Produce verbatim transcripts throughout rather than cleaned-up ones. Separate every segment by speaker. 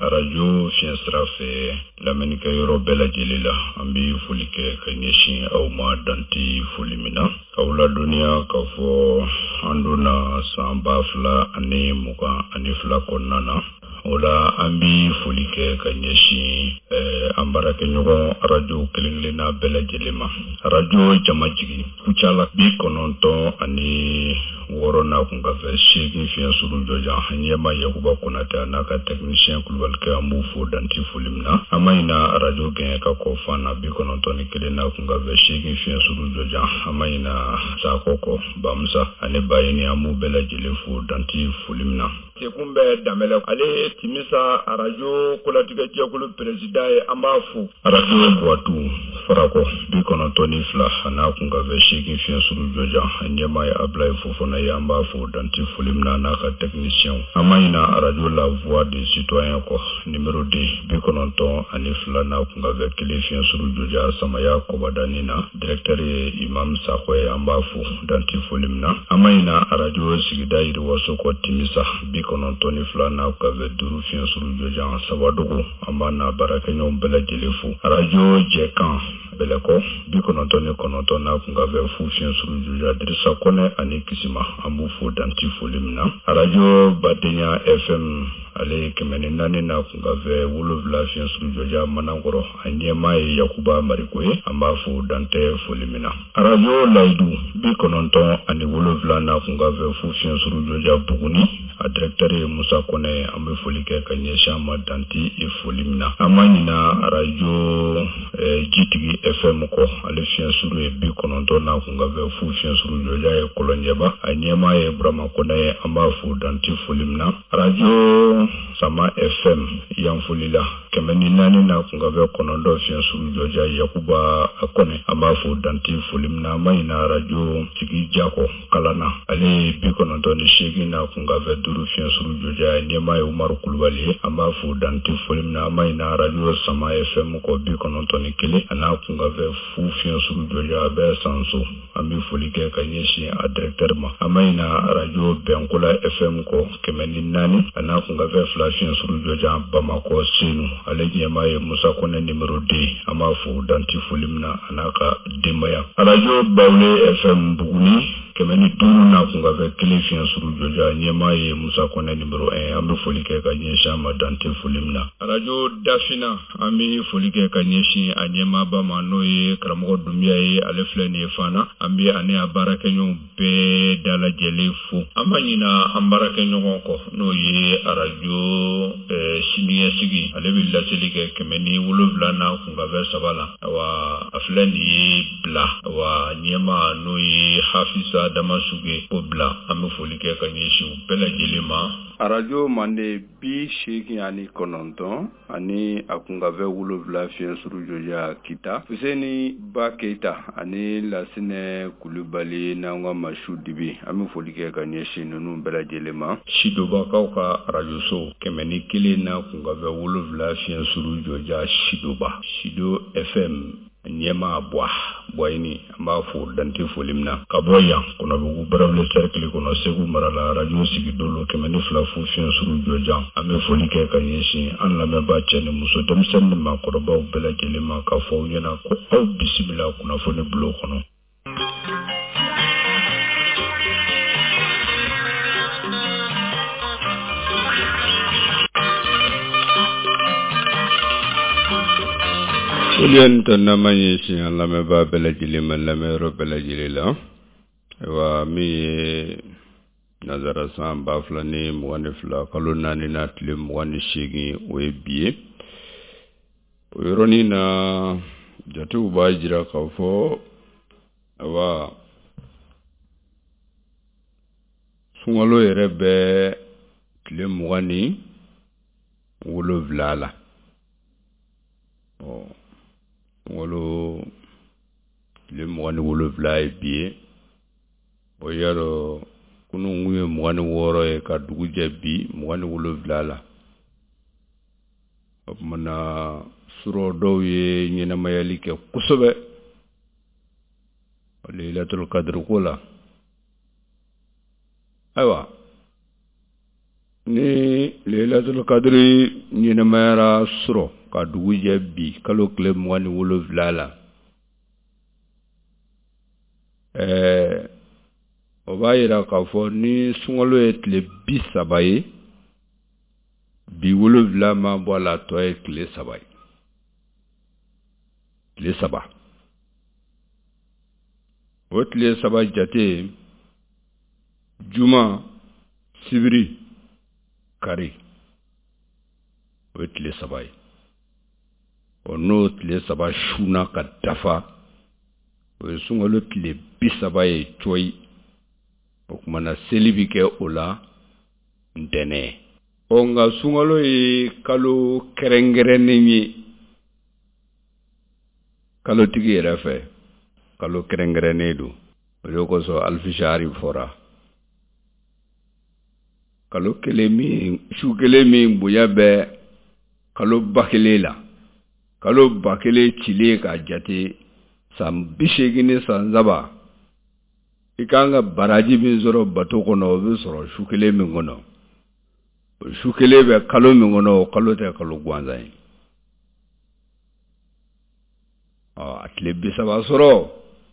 Speaker 1: radio fiensra fe la menika yoro bela jelila ambi fulike kanyeshi au ma danti fulimina kaula dunia kafo anduna samba fla ane muka ane fla konana ola ambi fulike kanyeshi eh, ambara kenyogo radio kelingilina bela jelima radio jamajigi kuchala bi kononto ani worona kunga ve shegi fian suru joja hanyema yakuba kunata naka technicien kulbalke amufu danti fulimna amaina radio gen ka ko fana bi konontoni kelena kunga ve shegi fian suru joja amaina sakoko bamsa ane bayini amu bela jelefu danti fulimna sekumbe damele ale timisa radio kulatika jakulu president ambafu radio kwatu farako bi konontoni fla na kunga ve shegi fian suru joja hanyema ya ablay fofona yamba fo danti fulimna naka technicien amaina radio la voix des citoyens ko numéro deux bi kononton ani flana kunga vekile fian suru joja samaya ko badanina directeur imam sakwe amba fo danti fulimna amaina radio sigida iri waso ko timisa bi kononton ni flana ko ve duru fian suru joja sawadugo amana barakenyo bela jelefu radio jekan beleko bi kononton ni kononton na kunga ve fu fian suru joja dirisa kone ani kisima amufu danti fulimna radio badenya fm ale kemene nane na kungave wulu vla fian suru joja manangoro anyema yakuba marikoye ambafu dante fulimina radio laidu bi kononton ani wulu vla na kungave fu fian suru joja buguni a directeur musa kone ambe fulike kanyesha madanti e fulimina amanina radio eh, gitigi fm ko ale fian suru e bi kononton na kungave fu fian suru joja e kolonyeba anyema e brama kone ambafu danti fulimna radio sama fm yanfulila kemeni nani na kungave konondo fian suru joja yakuba akone ambafu danti fulimna maina radio tigi jako kalana ale bi konondo ni shegi na kungave duru fian suru joja nyema umar kulbali ambafu danti fulimna maina radio sama fm ko bi konondo ni kele ana kungave fu fian suru joja be sanso ambi fulike kanyeshi a directeur ma amaina radio benkula fm ko kemeni nani ana kungave fian suru joja bamako sinu alejye maye musa kone numero deux amafu danti fulimna anaka demaya radio bawle fm buguni kemeni duru na kungave kele fian suru joja nyema ye musa kone numero un ambi folike kanyesha madanti fulimna radio dafina ambi folike kanyeshi anyema bama noye karamogo dumia ye alefleni fana ambi ane abarake nyon be dala jelefu amanyina ambarake nyon ko noye radio eh, siniya sigi alebilla selike kemeni wuluvla na kungave sabala wa afleni bla wa nyema noye hafisa damasuge obla amefolike kanyeshi bela jelema
Speaker 2: radio mande bi sheki ani kononton ani akungave wuluvla fian suru joja kita fuseni ba keita ani lasine kulubali na ngwa mashudibi amefolike kanyeshi nunu bela jelema
Speaker 1: shidoba kauka radio so kemeni kile na kungave wuluvla fian suru joja shidoba shido fm nyema bwa bwaini ambafu danti fulimna kaboya kuna bugu barable cercle kuna segu marala radio sigidolo kemeni flafu fian suru joja ame folike kanyeshi anla me bachene muso demsen ma koroba bela kelema ka fo nyana ko au bismillah kuna fone blo kono
Speaker 2: Ulian tanamanye si Allah me ba bela jilima la me ro bela jilila wa mi nazara sam ba flani mwani fla kaluna ni natli mwani shigi we biye wironi na jatu ba jira ka fo wa sungalo yerebe kle mwani wolo vlala oh wolo le mwani wolo vlai biye o yaro kunu nguye mwani woro e ka duguje bi mwani wolo vlala mana suro doye nyina mayalike kusobe Laylatul Qadr kula aywa ni Lailatul Qadri ɲɛnɛmayara sɔrɔ ka dugu jɛ bi kalo tile mugan ni wolonwula la ɛɛ o b'a yira k'a fɔ ni sunkalo ye tile bi saba ye bi wolonwula ma bɔ a la tɔ ye tile saba ye tile saba o tile saba jate juma sibiri kari o ye tile saba ye o n'o tile saba suna ka dafa o ye sunkalo tile bi saba ye coyi o kumana seli bi kɛ o la ntɛnɛ o nka sunkalo ye kalo kɛrɛnkɛrɛnnen ye kalotigi yɛrɛ fɛ kalo kɛrɛnkɛrɛnnen don o de kosɔn alifishari fɔra kalo kelen min su kelen min bonya bɛ kalo ba kelen la kalo ba kelen cilen ka jate san bi seegin ni san saba i kan ka baraji min sɔrɔ bato kɔnɔ o bɛ sɔrɔ su kelen min kɔnɔ o su kelen bɛ kalo min kɔnɔ o kalo tɛ kalo gansan ye ɔ a tile bi saba sɔrɔ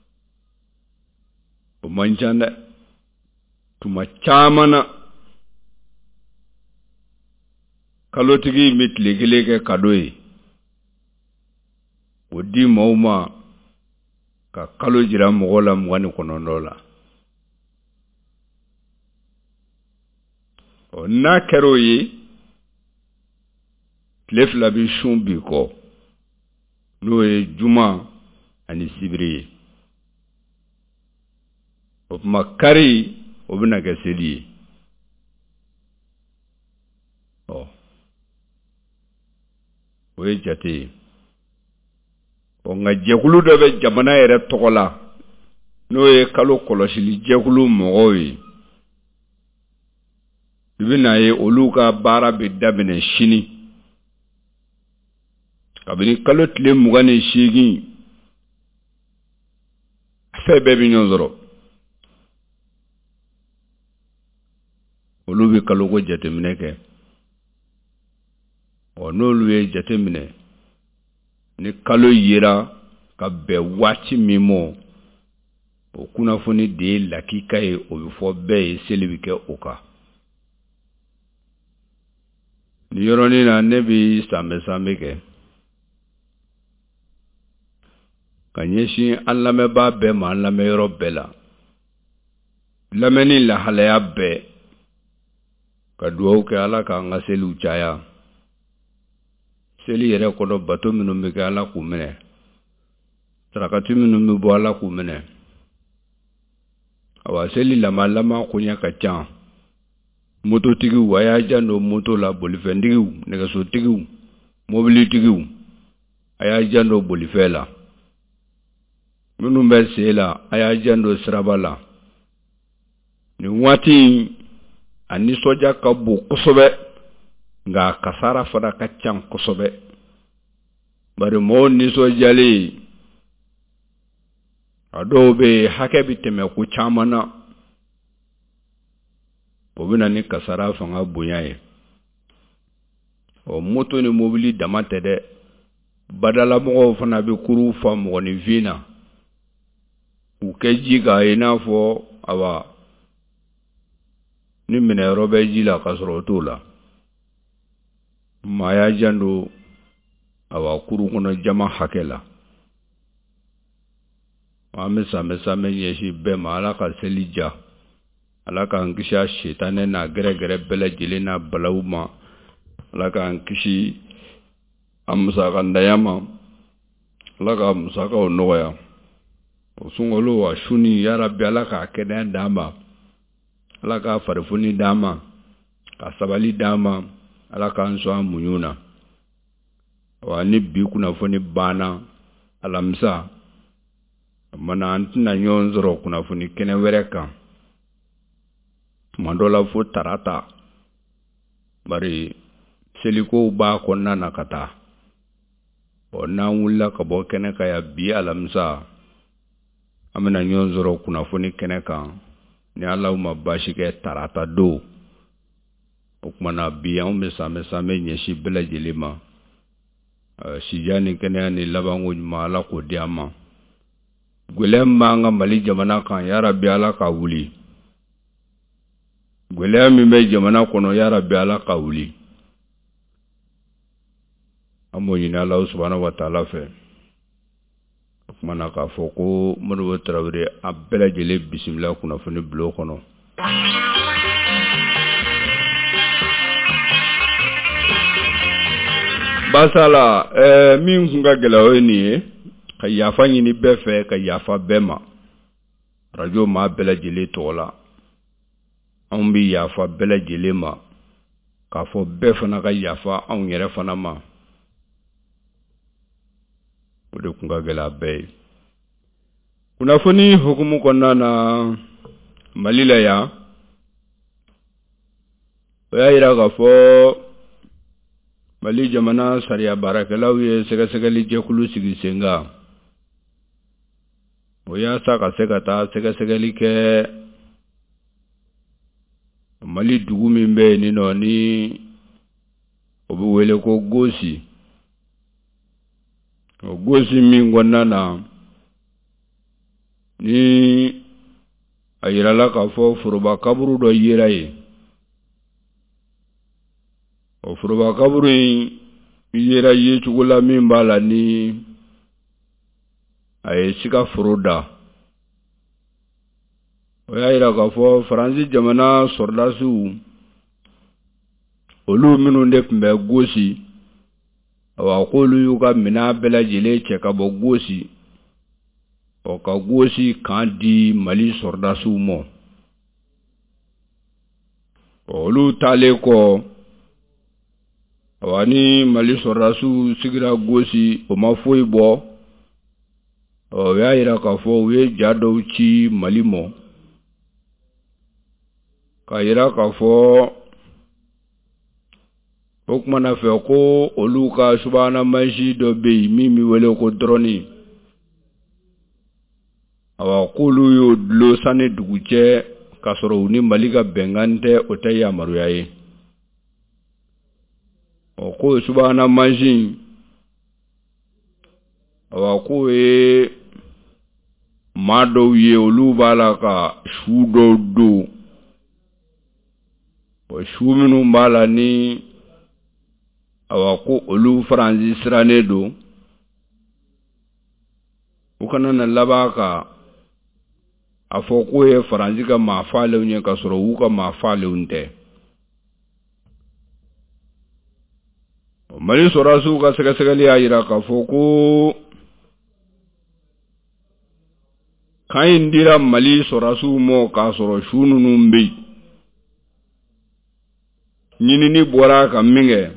Speaker 2: o man ca dɛ tuma caman na kalotigi bɛ tile kelen kɛ kado ye o di maaw ma ka kalo jira mɔgɔ la mugan ni kɔnɔntɔn la ɔ n'a kɛra o ye tile fila bɛ sun bi kɔ n'o ye juma ani sibiri ye o tuma kari o bɛna kɛ seli ye ɔ o ye jate ye ɔ nka jɛkulu dɔ bɛ jamana yɛrɛ tɔgɔ la n'o ye kalo kɔlɔsili jɛkulu mɔgɔw ye i bɛna ye olu ka baara bɛ daminɛ sini kabini kalo tile mugan ni seegin fɛn bɛɛ bɛ ɲɔgɔn sɔrɔ olu bɛ kalo ko jateminɛ kɛ ɔ n'olu ye jateminɛ ni kalo yera ka bɛn waati min mɔ o kunnafoni de ye lakika ye o bɛ fɔ bɛɛ ye seli bɛ kɛ o kan ni yɔrɔnin na ne bɛ sanbɛ sanbɛ kɛ ka ɲɛsin an lamɛnbaa bɛɛ ma an lamɛnyɔrɔ bɛɛ la lamɛnni lahalaya bɛɛ ka dugawu kɛ ala k'an ka seliw caya seli yɛrɛ kɔnɔ bato minnu bɛ kɛ ala k'u minɛ sarakati minnu bɛ bɔ ala k'u minɛ awa seli lama lama koɲɛ ka ca mototigiw a y'a jan don moto la bolifɛntigiw nɛgɛsotigiw mobilitigiw a y'a jan don bolifɛn la minnu bɛ sen la a y'a jan don siraba la nin waati a nisɔndiya ka bon kosɛbɛ nka a kasara fana ka ca kosɛbɛ bari mɔgɔw nisɔndiyalen a dɔw bɛ hakɛ bɛ tɛmɛ ko caman na o bɛ na ni kasara fanga bonya ye ɔ moto ni mobili dama tɛ dɛ badalamɔgɔw fana bɛ kuru fa mɔgɔninfin na u kɛ ji k'a ye n'a fɔ awa ni minɛyɔrɔ bɛ ji la ka sɔrɔ o t'o la maa y'a jan don awa kuru kɔnɔ jama hakɛ la an bɛ san bɛ san bɛ ɲɛsin bɛɛ ma ala ka seli ja ala k'an kisi a setanɛ n'a gɛrɛgɛrɛ bɛɛ lajɛlen n'a balawu ma ala k'an kisi a musakandaya ma ala ka musakaw nɔgɔya o sunkalo a su ni yarabi ala k'a kɛnɛya d'an ma ala k'a farifoni d'an ma ka sabali d'an ma ala k'an sɔn an muɲu na wa ni bi kunnafoni banna alamisa mana an tɛna ɲɔgɔn sɔrɔ kunnafoni kɛnɛ wɛrɛ kan tuma dɔ la fo tarata bari selikow b'a kɔnɔna na ka taa ɔ n'an wulila ka bɔ kɛnɛ kan ya bi alamisa an bɛna ɲɔgɔn sɔrɔ kunnafoni kɛnɛ kan ni Ala ma baasi kɛ tarata don o kuma na bi an bɛ same same ɲɛsi bɛɛ lajɛlen ma sidiya ni kɛnɛya ni labanko ɲuman Ala k'o di an ma gwɛlɛya min b'an ka Mali jamana kan ya Rabbi Ala ka wuli gwɛlɛya min bɛ jamana kɔnɔ ya Rabbi Ala ka wuli an b'o ɲini Ala subhanahu wa ta'ala fɛ o kuma na k'a fɔ ko Modibo Tarawele a bɛɛ lajɛlen bisimila kunnafoni bulon kɔnɔ basala eh min kun ka gɛlɛya o ye nin ye ka yafa ɲini bɛɛ fɛ ka yafa bɛɛ ma radio maa bɛɛ lajɛlen tɔgɔ la anw bi yafa bɛɛ lajɛlen ma k'a fɔ bɛɛ fana ka yafa anw yɛrɛ fana ma o de kun ka gɛlɛya bɛɛ ye kunnafoni hukumu kɔnɔna na Mali la yan o y'a yira k'a fɔ Mali jamana sariya baarakɛlaw ye sɛgɛsɛgɛli jɛkulu sigi sen kan o yaasa ka se ka taa sɛgɛsɛgɛli kɛ Mali dugu min bɛ yen nɔ ni o bɛ wele ko Gosi o Gosi min kɔnɔna na ni a yirala k'a fɔ foroba kaburu dɔ yera yen o foroba kaburu in yera ye cogo la min b'a la ni a ye sika foro da o y'a yira k'a fɔ Faransi jamana sɔrdasiw olu minnu de tun bɛ Gosi awa k'olu y'u ka minɛn bɛɛ lajɛlen cɛ ka bɔ Gosi o ka Gosi kan di Mali sɔrdasiw ma olu taalen kɔ awa ni Mali sɔrdasiw sigira Gosi o ma foyi bɔ o y'a yira k'a fɔ u ye ja dɔw ci Mali ma k'a yira k'a fɔ o kuma na fɛ ko olu ka subahana mansi dɔ bɛ yen min bɛ wele ko drone awa k'olu y'o dulon sanni dugu cɛ k'a sɔrɔ u ni Mali ka bɛnkan tɛ o tɛ yamaruya ye o ko subahana mansi awa k'o ye maa dɔw ye olu b'a la ka su dɔw don o su minnu b'a la ni awa ko olu Faransi sirannen don u kana na laban ka a fɔ k'o ye Faransi ka maa falenw ye ka sɔrɔ u ka maa falenw tɛ Mali sɔrdasiw ka sɛgɛsɛgɛli y'a yira k'a fɔ ko kan in dira Mali sɔrdasiw ma k'a sɔrɔ su ninnu bɛ yen ɲinini bɔra ka min kɛ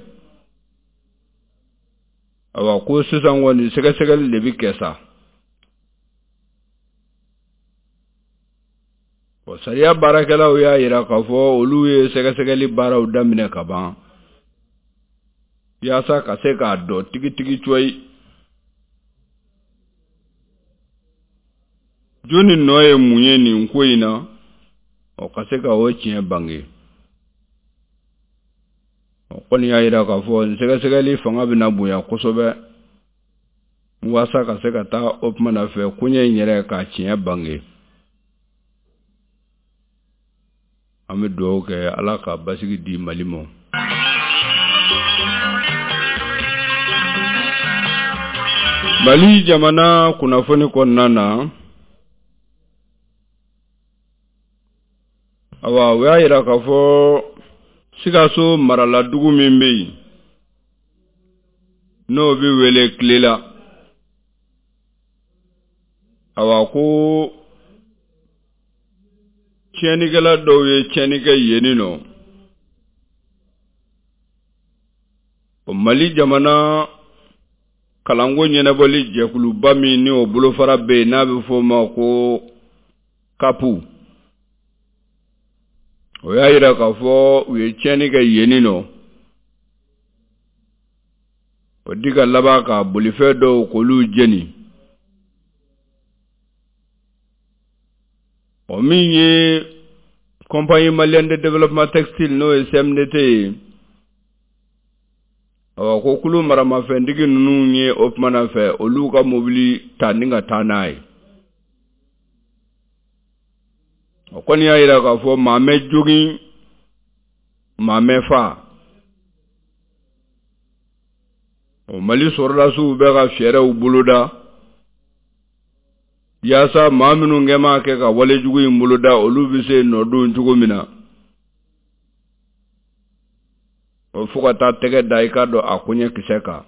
Speaker 2: awa ko sisan kɔni sɛgɛsɛgɛli de bɛ kɛ sa o sariya baarakɛlaw y'a yira k'a fɔ olu ye sɛgɛsɛgɛli baaraw daminɛ ka ban yaasa ka se k'a dɔn tigitigi coyi joni nɔ ye mun ye nin ko in na o ka se ka o tiɲɛ bange o kɔni y'a yira k'a fɔ sɛgɛsɛgɛli fanga bɛna bonya kosɛbɛ waasa ka se ka taa o kuma na fɛ koɲɛ in yɛrɛ k'a tiɲɛ bange an bɛ dugawu kɛ Ala ka basigi di Mali ma Mali jamana kunnafoni kɔnɔna na awa o y'a yira k'a fɔ Sikaso marala dugu min bɛ yen n'o bɛ wele Kilela awa ko tiɲɛnikɛla dɔw ye tiɲɛni kɛ yen nɔ o Mali jamana kalanko ɲɛnabɔli jɛkuluba min ni o bolofara bɛ yen n'a bɛ fɔ o ma ko kapu o y'a yira k'a fɔ u ye tiɲɛni kɛ yen nɔ o di ka laban ka bolifɛn dɔw k'olu jeni o min ye compagnie malienne de développement textile no C M D T awa ko kulu marama fe ndigi nunu nye opmana fe oluka mobili taninga tanai okoni ya ira ka fo mame jogi mame fa o mali sorla su be ga fere u buluda yasa maminu ngema ke ka wale jugu imbuluda olu bise nodu njugu mina o fuka ta tege daika do akunye kiseka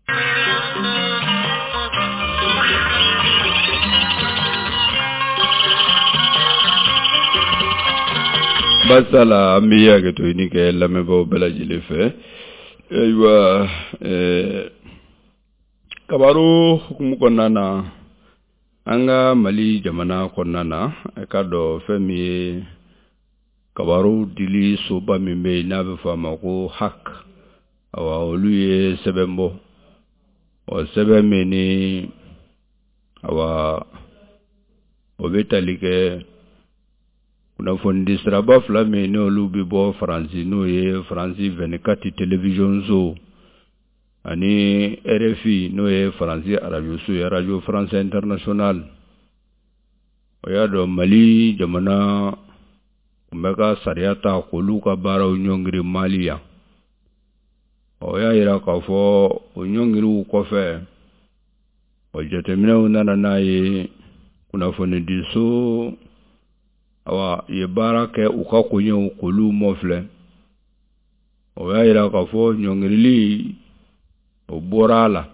Speaker 2: basala miya ke to ini ke lame bo bela jile fe aywa eh kabaru hukumu konana anga mali jamana konana ekado femi kabaru dili soba mimbe na be fama ko hak awa oluye sebembo o sebeme ni awa obetalike kuna fondi straba flame ni olubi bo franci no ye franci vingt-quatre television zo ani R F I no ye franci radio so ya radio France International oyado mali jamana kumeka sariata koluka bara unyongiri malia oya ira kafo unyongiri ukofe ojetemina unana naye kuna foni diso awa ye bara ke uka kunye ukolu mofle oya ira kafo nyongiri oborala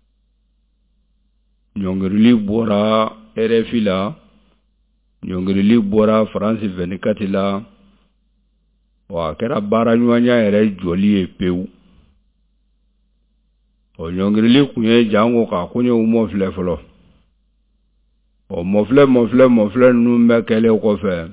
Speaker 2: nyongiri bora R F I la nyongiri bora France vingt-quatre la wa kera bara nyanya ere joli epeu o nyongiri kunye jango ka kunye umofle folo o mofle mofle mofle numbe kele ko fe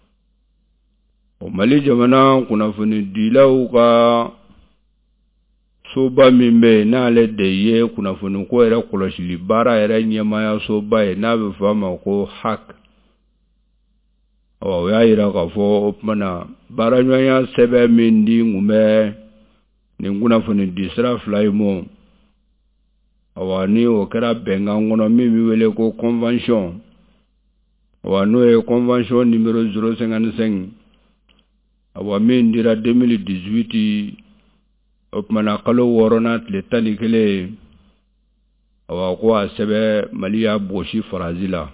Speaker 2: o mali jamana kuna funi dila uka soba mimbe na le de ye kuna funi ko ere koloshili bara ere nyema ya soba e na be fama ko hak o ya ira ka fo opmana bara nyanya sebe mindi ngume ni nguna funi disra flymo awani o kera benga ngono mimi wele ko convention awano e convention numéro zéro cinquante-cinq awa mindira deux mille dix-huit opmana kalo worona tletani kele awa ko asebe maliya boshi farazila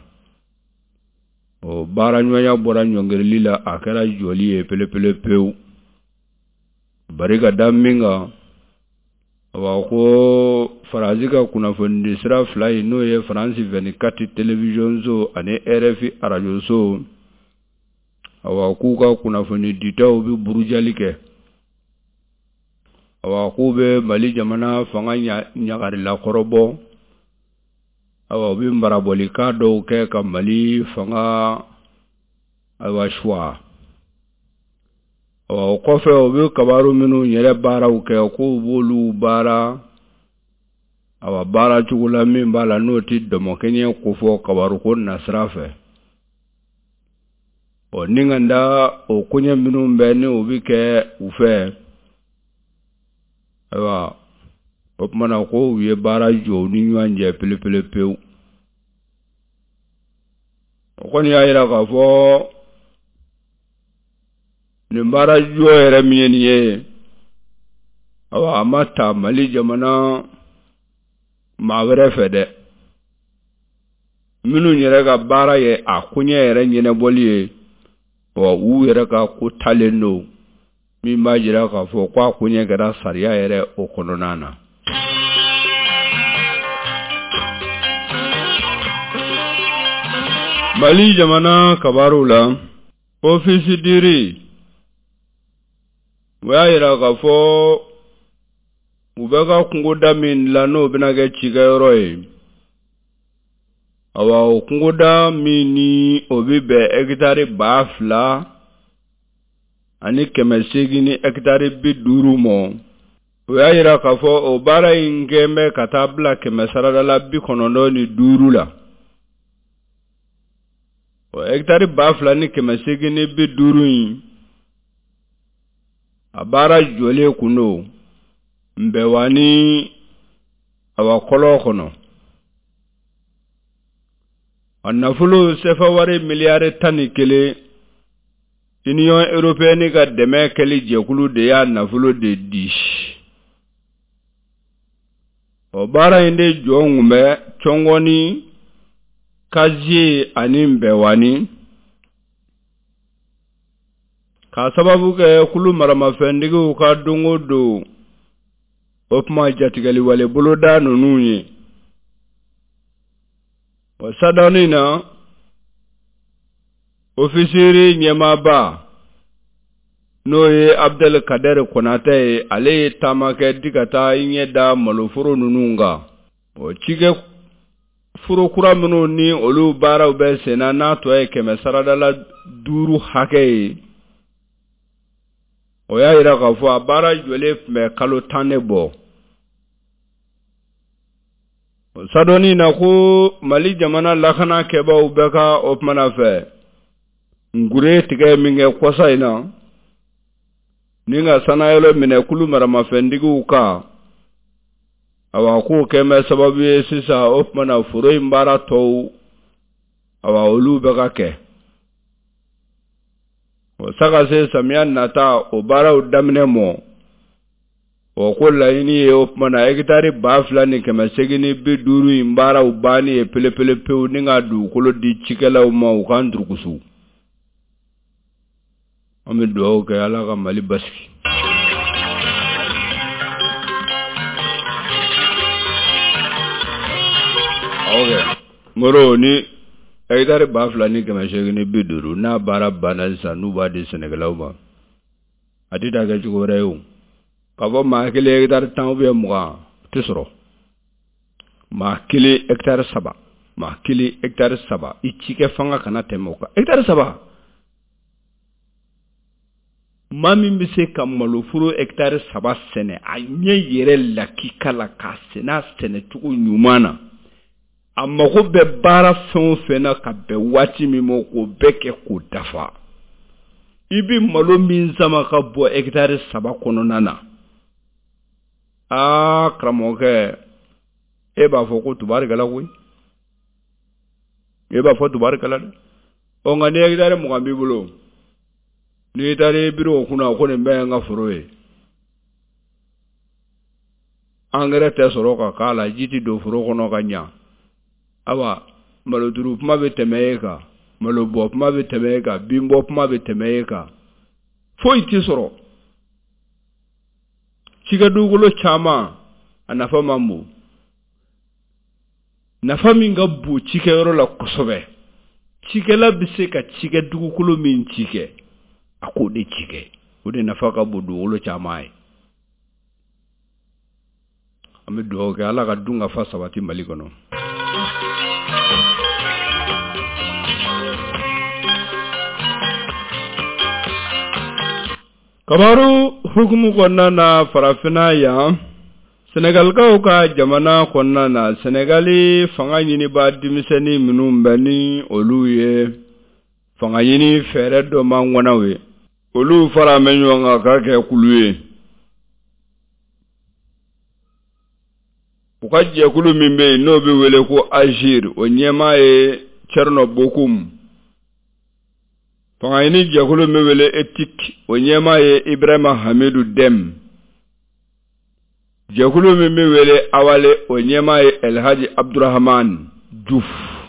Speaker 2: o bara nyoya bora nyongerli la akara joli e pele pele peu bariga daminga awa ko farazika kuna fondi sira fly no ye France vingt-quatre television zo ane R F I radio zo awa kuka kuna fondi dita obi burujalike awa kube mali jamana fanga nyagari la korobo awa obi mbaraboli kado ke ka mali fanga awa shwa awa kofe obi kabaru minu nyere bara uke ko bolu bara awa bara chugula mimbala noti domo kenye kufo kabaru ko nasrafe o ninganda o kunya minu mbeni obi ke ufe awa opmana ko wiye bara jo ni nwanje pele pele peu okoni ya ira ka fo ni bara jo ere mieni ye awa amata mali jamana mawere fede minu nyere ka bara ye akunye ere nyene boliye o u ere ka ko taleno mi majira ka fo kwa kunye gara sariya ere okononana mali jamana kabarula ofisi diri waira ka fo ubega kungoda min lano binage chiga yoroi awa kungoda mini obibe hectare bafla ani kemesegi ni hectare biduru mo waira ka fo obara ingeme katabla kemesarada la bi konondo ni duru la o hectare ba fila ni kɛmɛ seegin ni bi duuru in a baara jɔlen kundo mbɛwani awa kɔlɔ kɔnɔ a nafolo sefa wari miliyari tan ni kelen Union Européenne ka dɛmɛ kɛli jɛkulu de y'a nafolo de di o baara in de jɔ kun bɛ cɔngɔni Kazie ani mbɛwani ka sababu kɛ kulu maramafɛntigiw ka dongo do o kuma jatigɛli wale boloda ninnu ye o sadani na ofisiri ɲɛmaaba n'o ye Abdel Kader Konate ye ale ye taama kɛ di ka taa ɲɛ da maloforo ninnu kan o cikɛ furu kura minnu ni olu baaraw bɛ senna n'a tɔ ye kɛmɛ saradala duuru hakɛ ye o y'a yira k'a fɔ a baara jɔlen tun bɛ kalo tan de bɔ o sadɔni na ko Mali jamana lakana kɛbaaw bɛɛ ka o kumana fɛ ngure tigɛ min kɛ kɔsa in na ni ka sanayɛlɛ minɛ kulu maramafɛntigiw kan awa ko kɛmɛ sababu ye sisan o kumana foro in baara tɔw awa olu bɛ ka kɛ o saka se samiya nata o baaraw daminɛ mɔ o ko laɲini ye o kumana hectare ba fila ni kɛmɛ seegin ni bi duuru in baaraw banni ye pelepele pewu ni ka dugukolo di cikɛlaw ma u kan durukusu an bɛ dugawu kɛ Ala ka Mali basigi okay moro ni hectare ba fila ni kɛmɛ seegin ni bi duuru n'a baara banna sisan n'u b'a di Sɛnɛkɛlaw ma a tɛ taa kɛ cogo wɛrɛ ye o ka fɔ maa kelen hectare tan ou bien mugan tɛ sɔrɔ maa kelen hectare saba maa kelen hectare saba i cikɛ fanga kana tɛmɛ o kan hectare saba maa min bɛ se ka maloforo hectare saba sɛnɛ a ɲɛ yɛrɛ lakika la k'a sɛnɛ a sɛnɛ cogo ɲuman na a mago bɛ baara fɛn o fɛn na ka bɛn waati min ma k'o bɛɛ kɛ k'o dafa i bi malo min sama ka bɔ hectare saba kɔnɔna na aa karamɔgɔkɛ e b'a fɔ ko tubarikala koyi e b'a fɔ tubarikala dɛ ɔ nka ni hectare mugan b'i bolo n'i taara biro o kunna ko nin bɛɛ ye n ka foro ye engrais tɛ sɔrɔ ka k'a la ji tɛ don foro kɔnɔ ka ɲa awa maloturu kuma bɛ tɛmɛ e kan malobɔ kuma bɛ tɛmɛ e kan binbɔ kuma bɛ tɛmɛ e kan foyi tɛ sɔrɔ cikɛ dugukolo caman a nafa man bon nafa min ka bon cikɛyɔrɔ la kosɛbɛ cikɛla bɛ se ka cikɛ dugukolo min cikɛ a k'o de cikɛ o de nafa ka bon dugukolo caman ye an bɛ dugawu kɛ Ala ka dun ka fa sabati Mali kɔnɔ kabaru hukumu kɔnɔna na farafina yan Senegalikaw ka jamana kɔnɔna na Senegali fanga ɲiniba denmisɛnnin minnu bɛ ni olu ye fanga ɲini fɛɛrɛ dɔ ma ŋɔnaw ye olu fara mɛ ɲɔgɔn kan ka kɛ kulu ye u ka jɛkulu min bɛ yen n'o bɛ wele ko Agir o ɲɛmaa ye Thierno Bocoum fanga ɲini jɛkulu min bɛ wele Éthique o ɲɛmaa ye Ibrahima Hamidou Dème jɛkulu min bɛ wele Awale o ɲɛmaa ye El Hadji Abdourahmane Diouf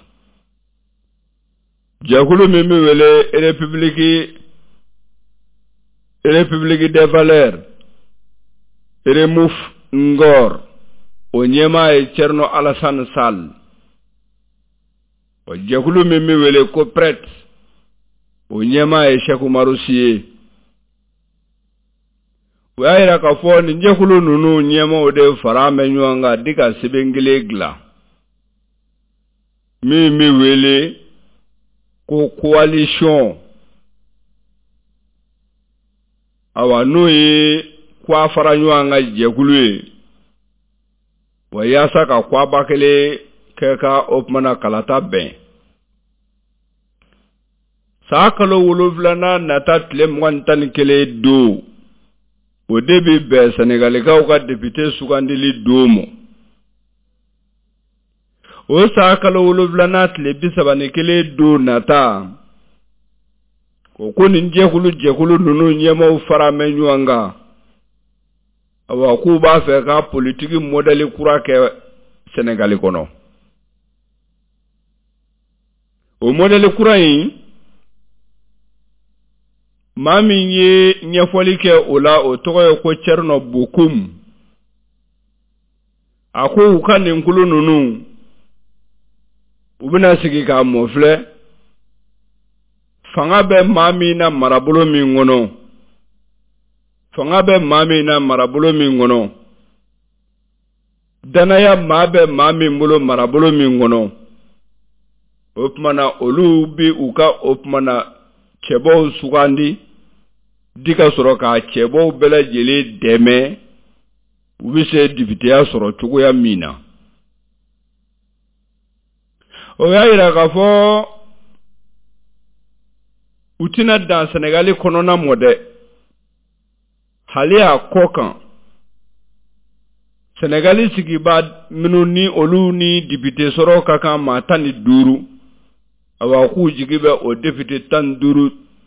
Speaker 2: jɛkulu min bɛ wele République République des Valeurs Remouf Ngor o ɲɛmaa ye Thierno Alassane Sall o jɛkulu min bɛ wele Copret o ɲɛmaa ye Cheikh Umaru Siye o y'a yira k'a fɔ nin jɛkulu ninnu ɲɛmaaw de fara mɛ ɲɔgɔn kan di ka sɛbɛn kelen dilan min bɛ wele ko coalition awa n'o ye kwa fara ɲɔgɔn kan jɛkulu ye wa yaasa ka kwa ba kelen kɛ ka o kumana kalata bɛn sakalo woloflana nata tile mwantan kele do o debi be Senegal ka ka député sugandili domo o sakalo woloflana tile bisabane kele do nata ko ko ninjekulu jekulu nunu nyema farame nyuanga awa ku ba fe ka politique modèle kura ke Senegal kono o modèle kura yi mami ye nyefoli ke ola o togo ko Cerno Bokum ako ukane nkulu nunu ubina sigi ka mofle fanga be mami na marabulo mi ngono fanga be mami na marabulo mi ngono danaya mabe mami mbulo marabulo mi ngono opmana olu bi uka opmana chebo sugandi dika soro ka chebo bela jele deme ubise député ya soro chugo ya mina o ya ira ka fo utina dan Senegali konona mode halia kokan Senegali sigi ba minu ni olu ni député soro kaka matani duru awa ku jigibe o député tan duru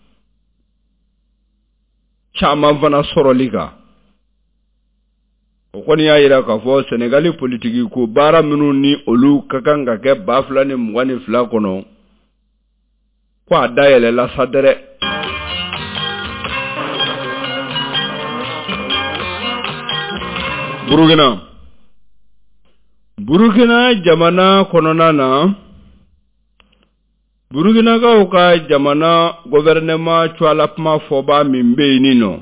Speaker 2: chama vana soro liga o koni ya ira ka fo Senegali politique ko bara minu ni olu kaka ngake bafla ni mwani fla kono kwa dayele la sadere Burkina Burkina jamana konona na Burkina ka uka jamana gouvernement chwalapma foba mimbe nino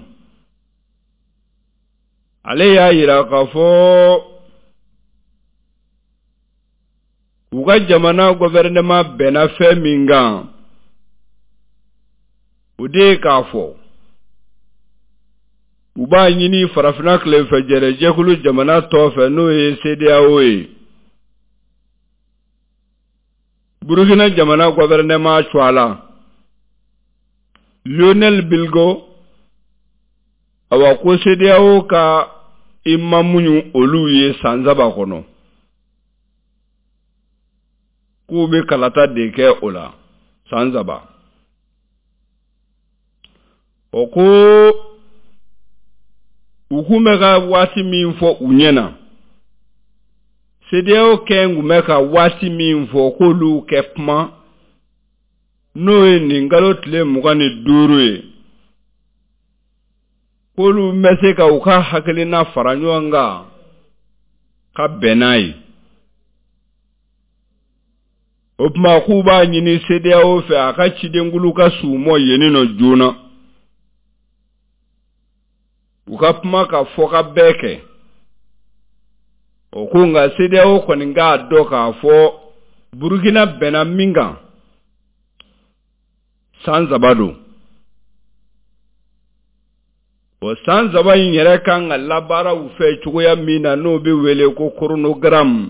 Speaker 2: ale ya yira ka fo uka jamana gouvernement bena fe minga ude ka fo uba nyini farafina kle fejere jekulu jamana tofe no e C D A O e Burkina jamana gouvernement chwala Lionel Bilgo awa ko C D A O ka imamunyu oluye sanzaba kono kube kalata deke ola sanzaba oko ukumeka wati minfo unyena C D A O kengu meka wati minfo kolu kepma noe ningalo tle mugani durue kolu meseka uka hakilina faranyuanga ka benai opma kuba nyini C D A O fe aka chidengulu ka sumo yenino juna ukapma ka foka beke okunga C D A O koninga doka fo Burkina bena minga sanzabado o sanzaba yere kan labara ufe chugoya mina no be wele ko chronogram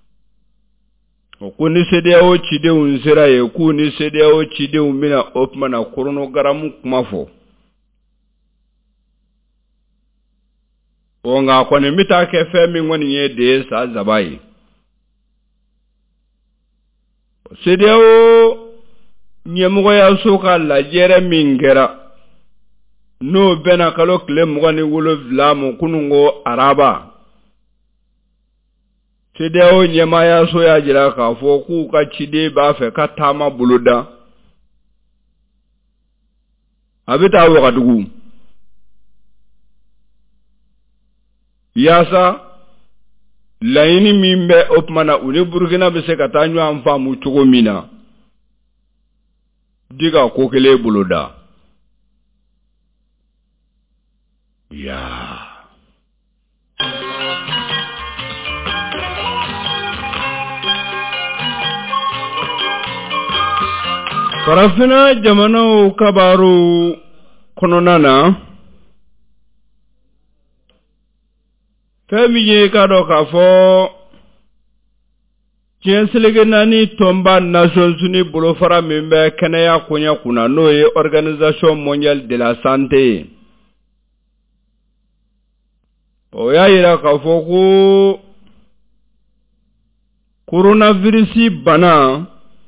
Speaker 2: okuni C D A O chide unzira ye kuni C D A O chide umina opma na chronogram kumafo onga kone mita ke femi ngoni ye de sa zabai C D A O nyemugo ya soka la jere mingera no bena kalo kle mugani wolo vlamu kunungo araba C D A O nyema ya so ya jira ka fo ku ka chide ba fe ka tama buluda abita wo kadugu yasa laini mimbe opmana uni Burkina bese katanyo amfa mu chugo mina diga kokele buluda ya Farafina jamano kabaru kononana Femi ye kado ka fo Tienselege nani tomba Nations Unies bolofara mimbe kenaya kunya kuna noye Organisation Mondiale de la Santé. Oya ira kafoku coronavirus bana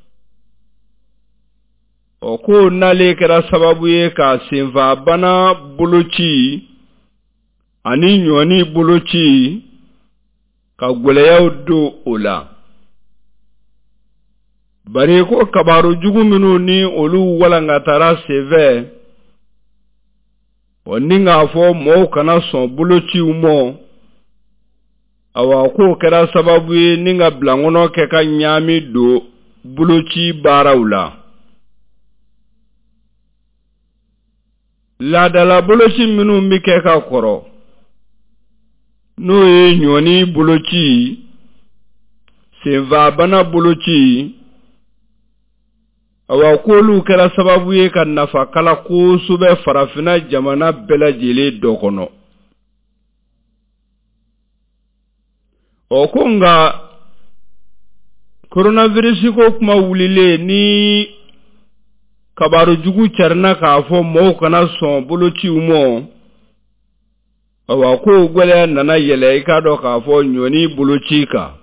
Speaker 2: oko nale kera sababu ye ka senva bana bolochi ani nyoni bolochi ka gweleya do ola. Bari ko kabaru jugu minu ni olu wala ngatara seve oninga fo mo kana son bolochi umo awa ko kera sababu ye ninga blangono ke ka nyami do bolochi barawla la dala bolochi minu mi ke ka koro no ye nyoni bolochi senva bana bolochi awa kolu kera sababu ye ka nafa kala ko sube farafina jamana bela jele dokono okonga coronavirus ko kuma wulile ni kabaru jugu charna ka fo mo kana son bolochi umo awa ko gwele nana yele ka do ka fo nyoni bolochi ka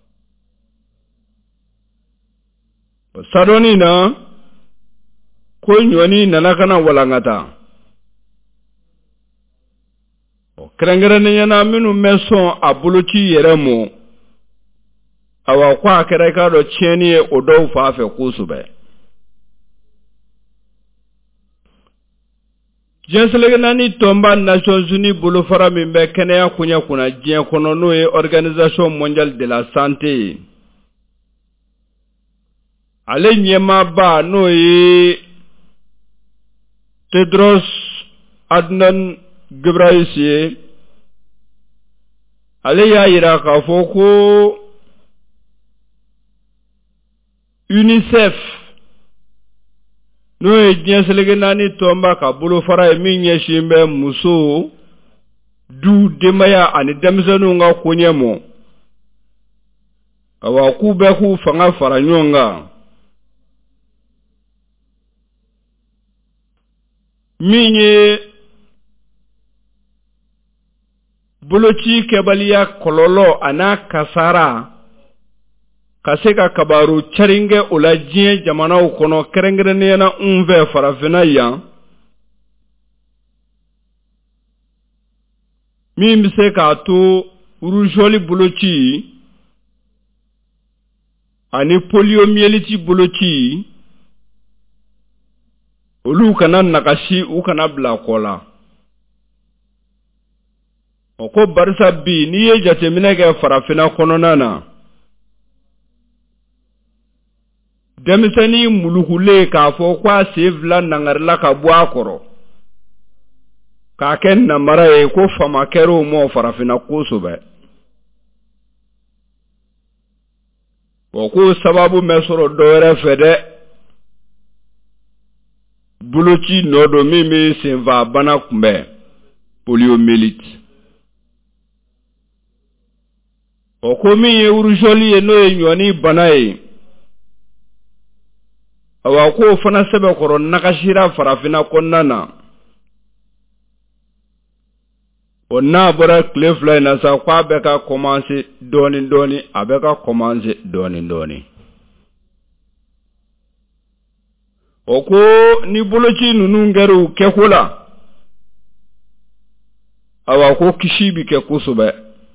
Speaker 2: sadoni na ko nyoni nana kana walangata o krengere yana minu meson abuluchi yeremo awa kwa kere ka do cheni odo fa fe kusube jenselege nani tomba Nations Unies bolofara mimbe kenaya kunya kuna jien kono noye Organisation Mondiale de la Santé ale nyema ba noye Tedros Adhanom Ghebreyesus ale ya ira ka foko UNICEF no e jenselege nani tomba ka bolo fara e minye shimbe muso du demaya ani demzenu nga kunyemo awa kube ku fanga fara nyonga minye bolochi kebalia kololo ana kasara kaseka kabaru charinge olajie jamana ukono kerengrene na unve farafina ya mi mise ka to urujoli bolochi ani poliomyelitis bolochi olu kana nakashi u kana bla kola oko barisa bi ni ye jatemine ke farafina kono nana demisani mulukule ka fo kwa sevla nangarla ka bua koro ka ken na mara e ko fama kero mo farafina kusube oko sababu mesoro doere fede bulochi nodo mimi senva bana kumbe poliomyelitis oko mi ye urujoli ye no e nyoni bana e awa ko fana sebe koro nakashira farafina konnana onna bora clefly na sa kwa beka commencer doni doni abeka commencer doni doni oko ni bolochi nunu ngeru kekula awa ko kishibi ke kusube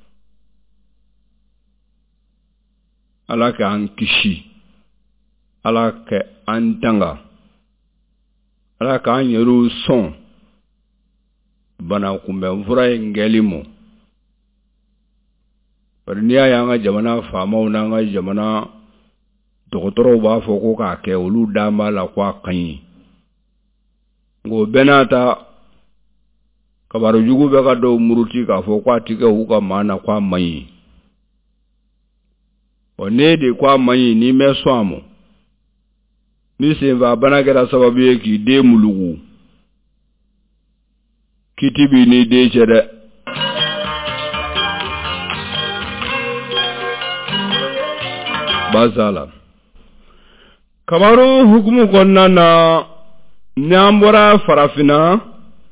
Speaker 2: alaka an kishi alaka antanga alaka an yeru son bana kumbe mvura ngelimo parniya yanga jamana fama na nga jamana dokotoro ba foko ka ke olu dama la kwa kanyi ngo benata kabaru jugu be ka do muruti ka foko atike huka mana kwa mai onede kwa mai ni meswamo ni senva bana gera sababu yeki de mulugu kitibi ni de chere Bazala Kabaru hukumu konna na Nyambora farafina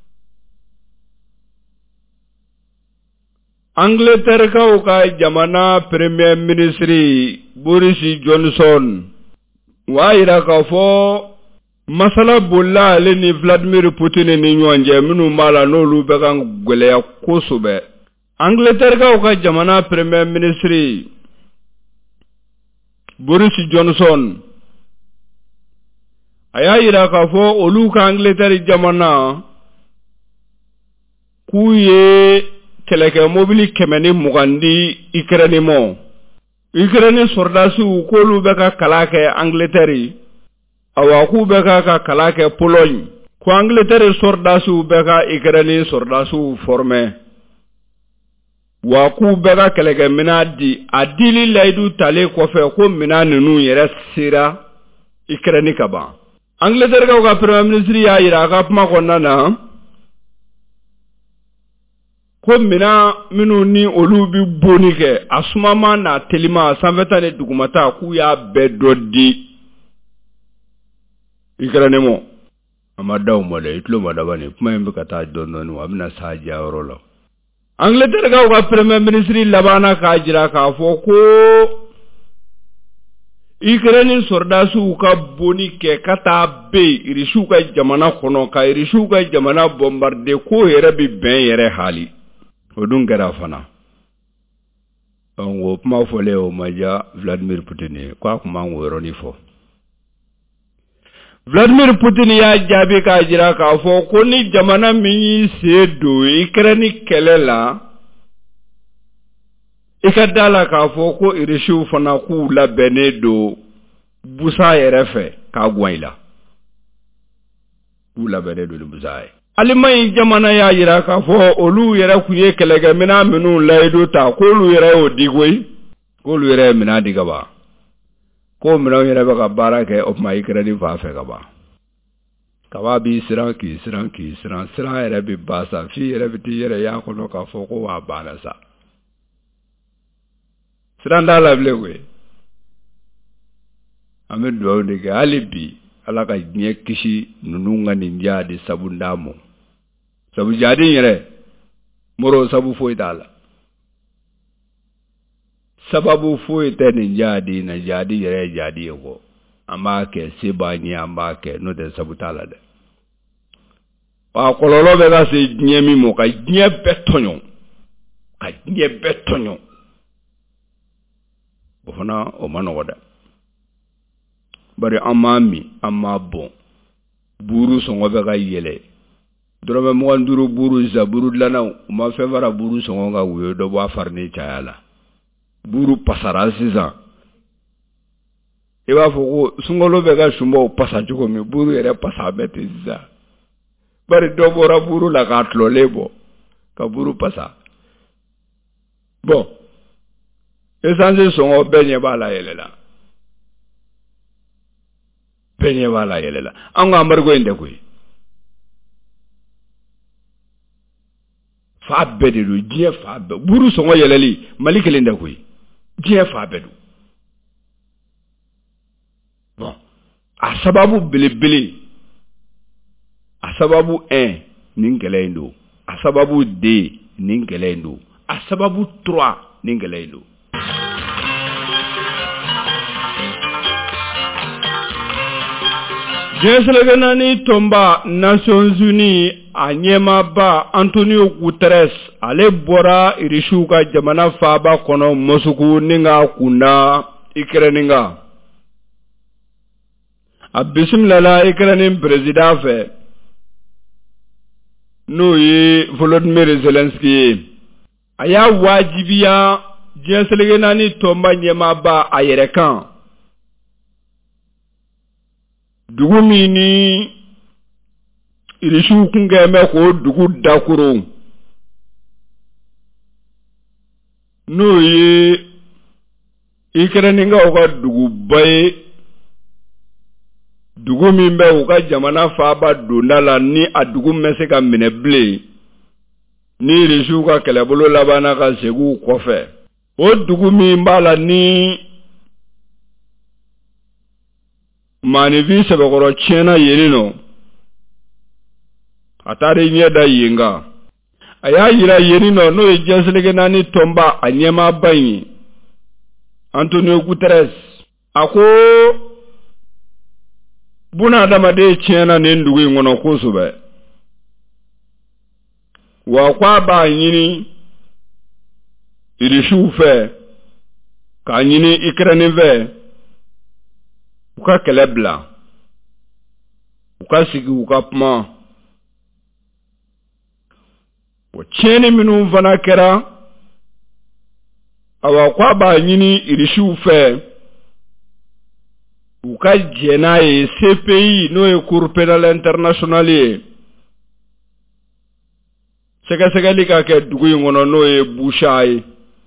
Speaker 2: Angleterre ka uka jamana Premier Ministry Boris Johnson wa ira ka fo masala bolla ale ni Vladimir Putin ni nyonje minu mala no lu be kan gwele ya kusube Angleterre ka uka jamana Premier Ministry Boris Johnson aya ira ka fo olu ka Angleterre jamana kuye keleke mobili kemeni mugandi Ukraine mo Ukraine sordasu kolu beka kalake Angleterre awaku beka ka kalake Pologne ko Angleterre sordasu beka Ukraine sordasu forme waku beka keleke minadi adili laidu tale ko fe ko minanu nu yere sira Ukraine kaba Angleterre ka Premier Ministre ya ira ka pma konna na ko mina minu ni olu bi boni ke asumama na telima sanfeta ne dugumata ku ya bedodi Ukraine mo amadaw mo le itlo madabani kuma yimbe kata donnoni amina saja rolo Angleterre ga ka Premier Ministre labana ka jira ka fo ko Ukraine sordasu ka boni ke kata be irishu ka jamana kono ka irishu ka jamana bombarde ko yere bi ben yere hali odun gara fana ongo pma fole o maja Vladimir Putin kwa kuma ngoro ni fo Vladimir Putin ya jabi ka jira ka fo ko ni jamana mi sedo Ukraine kelela ikadala ka fo ko irishu fana ku la benedo busa yerefe ka gwaila ku la benedo busa Alimai jamana ya yira ka fo olu yere kuye kelege mina minu laido ta ko lu yere odigwe ko lu yere mina digaba ko mina yere baka barake of my credit fa fe gaba kawa bi siran ki siran ki siran siran yere bi basa fi yere bi yere ya ko no ka fo ko wa bana sa siran dala blewe amedo ndege alibi alaka nye kishi nununga ninja di sabundamo sabu jadi yere moro sabu foi dala sababu foi te ninja di na jadi yere jadi yego amake sibani amake no de sabu tala de wa kololo be ga se nyemi mo ka nye betonyo ka nye betonyo bofana o manogoda bari amami amma bon buru songo be ga yele drobe mo nduru buru za buru lana ma fevara buru songo ga wuyo do ba farni chayala buru pasara siza eba foko sungolo be ga shumbo pasa juko mi buru yere pasa bete za bari do bora buru la ga tlolebo ka buru pasa bon esanze songo benye bala yelela penye wala yelela anga ambargo inde koy fa bedu die fa be buru songo yeleli malikele inde koy die fa bedu bon a sababu bilibili a sababu un ningele ndo a sababu deux ningele ndo a sababu trois ningele ndo Jeselgenani tomba Nations Unies anyema ba Antonio Guterres ale bora irishuka jamana faba kono mosuku ninga kuna Ukraine nga abismillah Ukraine president fe no yi Volodymyr Zelensky aya wajibiya Jeselgenani tomba nyema ba ayerekan dugu mini irishu kungeme ko dugu dakuro no ye Ukraine nga oka dugu baye dugu mimbe oka jamana faba donala ni adugu mese ka mineble ni irishu ka kelebolo labana ka segu kofe o dugu mimbala ni mani vi sebekoro tiɲɛna yeni nɔ a taara ɲɛda yen kan a y'a yira yeni nɔ n'o ye diɲɛseleke naani tɔnba a ɲɛmaaba in ye Antonio Guterres a ko buna adamaden tiɲɛna nin dugu in kɔnɔ kosɛbɛ wa ko a b'a ɲini irisiw fɛ k'a ɲini Ukraine fɛ u ka kɛlɛ bila u ka sigi u ka kuma o tiɲɛni minnu fana kɛra awa ko a b'a ɲini irisiw fɛ u ka jɛ n'a ye C P I n'o ye Cour pénale internationale ye sɛgɛsɛgɛli ka kɛ dugu in kɔnɔ n'o ye Busha ye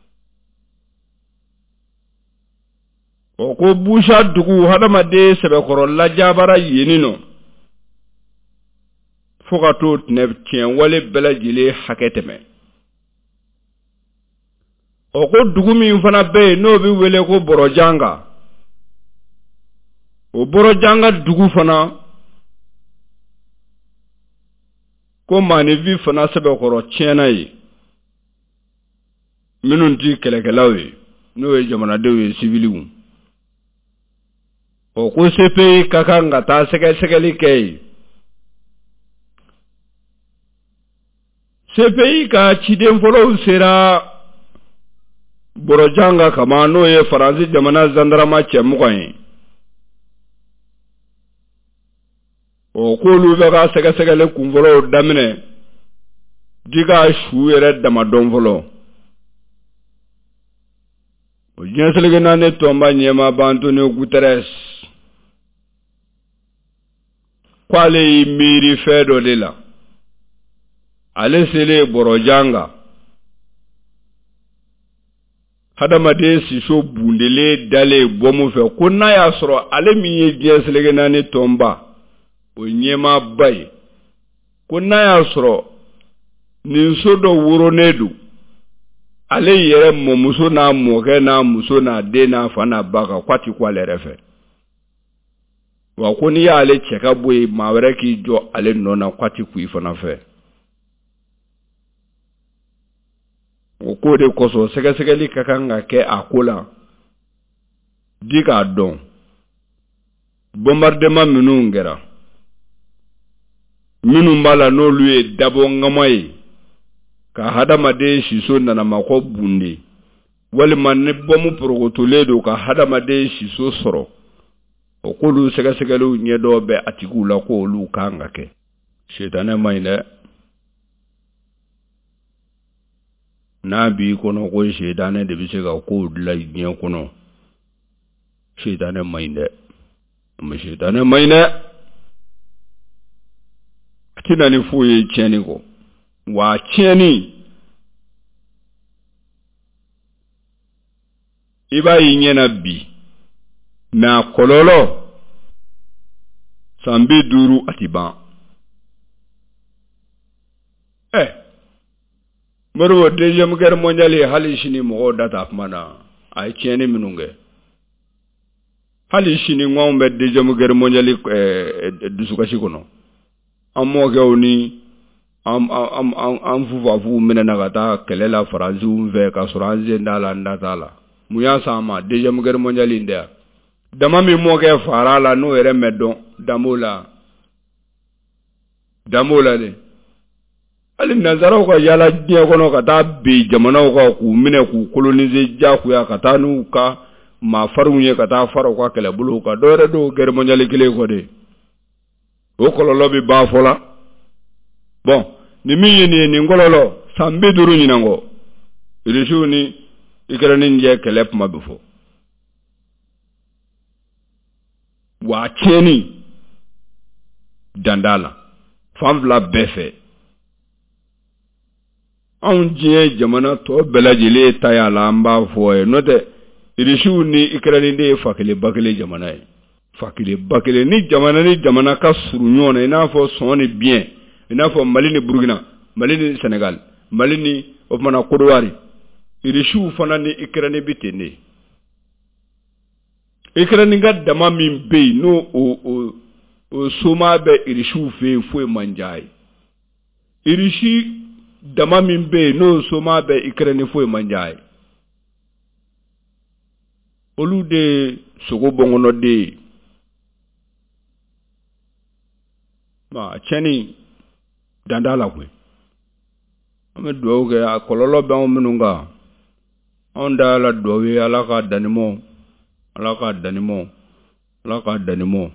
Speaker 2: o ko Busha dugu hadamaden sɛbɛkɔrɔ lajabara yeni nɔ fo ka t'o tiɲɛ wale bɛɛ lajɛlen hakɛ tɛmɛ o ko dugu min fana bɛ yen n'o bɛ wele ko Borojanga o Borojanga dugu fana ko Manivi fana sɛbɛkɔrɔ tiɲɛna ye minnu ti kɛlɛkɛlaw ye n'o ye jamanadenw ye civiliw o ko C P I ka kan ka taa sɛgɛsɛgɛli kɛ yen C P I ka ciden fɔlɔw sera Borojanga kama n'o ye Faransi jamana zandarama cɛmugan ye o k'olu bɛ ka sɛgɛsɛgɛli kunfɔlɔw daminɛ di ka su yɛrɛ damadɔn fɔlɔ o diɲɛseleke naani tɔnba ɲɛmaaba Antonio Guterres k'ale y'i miiri fɛn dɔ de la ale selen Borojanga hadamaden siso bundele dale bɔmu fɛ ko n'a y'a sɔrɔ ale min ye diɲɛseleke naani tɔnba o ɲɛmaaba ye ko n'a y'a sɔrɔ nin so dɔ woronen don ale yɛrɛ mɔmuso n'a mɔkɛ n'a muso n'a den n'a fa n'a ba kan k'a ti ku ale yɛrɛ fɛ wa ko n'i y'ale cɛ ka bɔ yen maa wɛrɛ k'i jɔ ale nɔ na k'a ti ku i fana fɛ o ko de kosɔn sɛgɛsɛgɛli ka kan ka kɛ a ko la di k'a dɔn bombardement minnu kɛra minnu b'a la n'olu ye dabɔ ŋama ye ka hadamaden siso nanamakɔ bunde walima ni bɔmu porokotolen don ka hadamaden siso sɔrɔ o k'olu sɛgɛsɛgɛliw ɲɛdɔn bɛ a tigiw la ko olu kan ka kɛ setanɛ ma ɲi dɛ n'a b'i kɔnɔ ko setanɛ de bɛ se ka kow dilan diɲɛ kɔnɔ setanɛ ma ɲi dɛ mais setanɛ ma ɲi dɛ a tɛna ni foyi ye tiɲɛni kɔ wa tiɲɛni i b'a y'i ɲɛna bi mais a kɔlɔlɔ san bi duuru a ti ban eh Moribo deuxième guerre mondiale hali sini mɔgɔw da ta kuma na a ye tiɲɛni minnu kɛ hali sini ŋanw bɛ deuxième guerre mondiale dusukasi kɔnɔ an mɔkɛw ni an an an an fufafuw minɛna ka taa kɛlɛ la Faransiw fɛ ka sɔrɔ an sen t'a la an da t'a la mun y'a s'an ma deuxième guerre mondiale in tɛ yan dama min mɔkɛ fara la n'o yɛrɛ mɛ dɔn danbo la danbo la de hali nanzaraw ka yala diɲɛ kɔnɔ ka taa bin jamanaw kan k'u minɛ k'u coloniser jagoya ka taa n'u ka maafarinw ye ka taa fara u ka kɛlɛbolow kan dɔ wɛrɛ do guerre mondiale kelen kɔ de o kɔlɔlɔ bɛ ban fɔ la bon ni min ye nin ye nin kɔlɔlɔ san bi duuru ɲinan kɔ Irisiw ni Ukraine jɛ kɛlɛ kuma bɛ fɔ wa tiɲɛni danda la fan fila bɛɛ fɛ anw diɲɛ jamana tɔ bɛɛ lajɛlen ta y'a la an b'a fɔ ye n'o tɛ Irisiw ni Ukraine de ye fa kelen ba kelen jamana ye fa kelen ba kelen ni jamana ni jamana ka surun ɲɔgɔn na i n'a fɔ sɔn ni biɲɛ i n'a fɔ Mali ni Burkina Mali ni Senegal Mali ni o kumana Côte d'Ivoire Irisiw fana ni Ukraine bi ten de Ukraine ga dama min be no o o o soma be irishu fe fo manjai irishi dama min be no soma be Ukraine fo manjai olu de sogo bongono de ma cheni dandala kwe ame doge akololo be omununga onda la dowe alaka danimo alaka danimo alaka danimo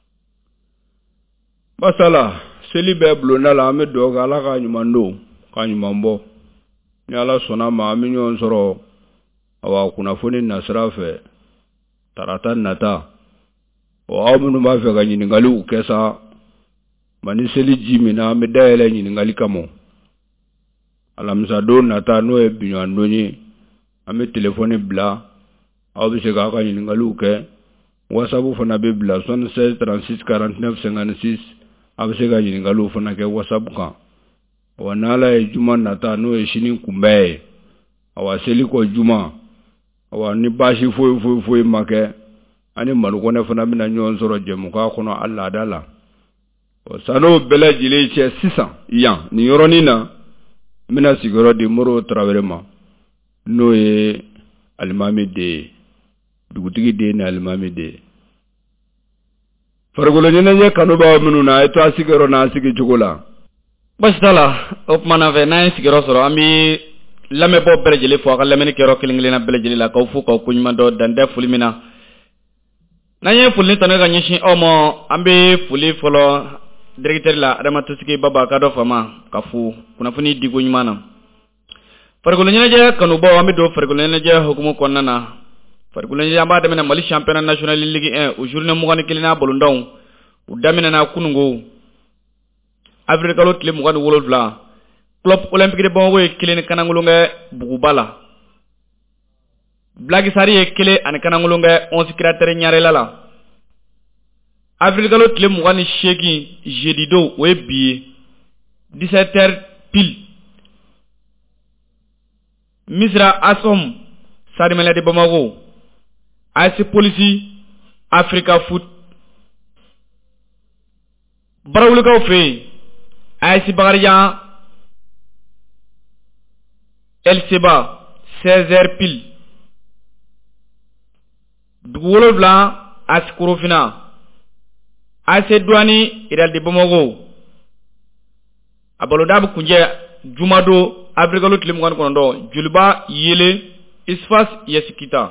Speaker 2: basala selibe blona la ame doge alaka nyumando ka nyumambo ni ala sona ma ame nyon soro awa kuna foni nasrafe tarata nata o amunu ma fe ga nyiningali ukesa mani seli jimina ame daele nyiningali kamo alamisa do nata no e binyo andonyi ame telefone bla aw bi se ka ka nyiningali uke whatsapp fana be bla soixante-seize trente-six quarante-neuf cinquante-six aw bi se ka nyiningali fana ke whatsapp kan wanala e juma nata no e shini kumbe awa seli ko juma awa ni bashi fo fo fo make ani manugo ne fana bina nyon soro jemu ka kono alla dala o sano bela jile che six cents yan ni yoroni na mina sigoro di moro traverema no e almami de dugutigi de na almami de fargolo ne ne kanu ba minu na eto asigoro na asigi jugola
Speaker 3: bastala opmana ve na sigoro soro ami lame bo berejele fo akala meni kero kilingile na berejele la ko fu ko kunyma do dande fulimina nanye fulni tanaga nyishi omo ambe fuli folo directeur la adama tusiki baba kado fama kafu kuna funi digo nyumana fargolo nyene je kanu bo ambe do fargolo nyene je hukumu konnana fargolo nyene amba de mena mali championnat national ligue un au journée mugani kilina bolondon udamina na kunungo afrika lo tile mugani wolofla club olympique de Bongo e kilene kanangulunga bugubala blagi sari e kile an kanangulunga onze cratere nyare lala afrika lo tile mugani shegi jeudi do we bi dix-sept heures pile misra asom sari mele de Bamako A S Police Africa Foot barawuluka fe A S Bagaria El Seba seize heures pile Dugolo Blanc A S Korofina A S Douani Idal de Bamako Abalodab Kunje Jumado Afrikalo Tlimwan Kondo Julba Yele Isfas Yesikita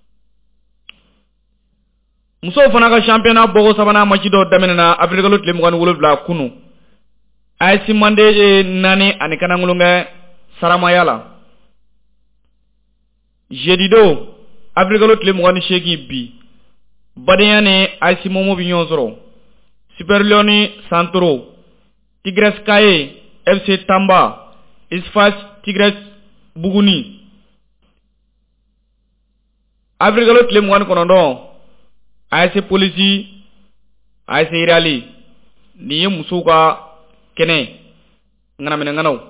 Speaker 3: Muso Fanaka championnat Bogo Sabana Machido Damena Afrikalo Tlimwan Wolobla Kunu A S Mande Nani Anikanangulunga Saramayala Jedido Afrikalo Tlimwan Sheki Bi Badeyane A S Momo Binyonsoro Super Leoni Santoro Tigres Kaye F C Tamba Isfas Tigres Buguni Afrikalo Tlimwan Konondo A S Police A S Irali Niye Musuka Kene Ngana mena ngano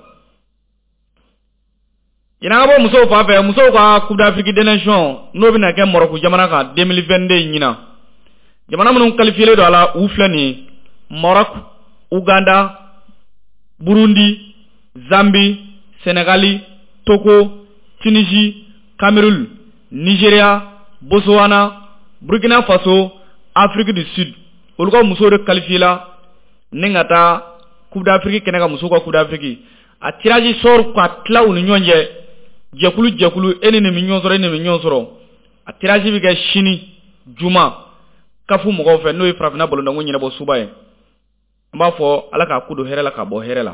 Speaker 3: Ina abo muso fa fe muso ka Coupe d'Afrique des Nations no bina ke Morocco jamana ka deux mille vingt-deux nyina jamana mun qualifié do ala ouflani Maroc Uganda Burundi Zambie Sénégal Togo Tunisie Cameroun Nigeria Botswana Burkina Faso Afrique du Sud oluko muso de qualifié la ningata Coupe d'Afrique keneka muso ko Coupe d'Afrique a tirage sort kwa tla unu nyonje jekulu jekulu enene minyon soro enene minyon soro a tirage bi ga shini juma kafu mo ko fe no ifrafina bolonda ngonyina bo subaye mba fo alaka kudo herela ka bo herela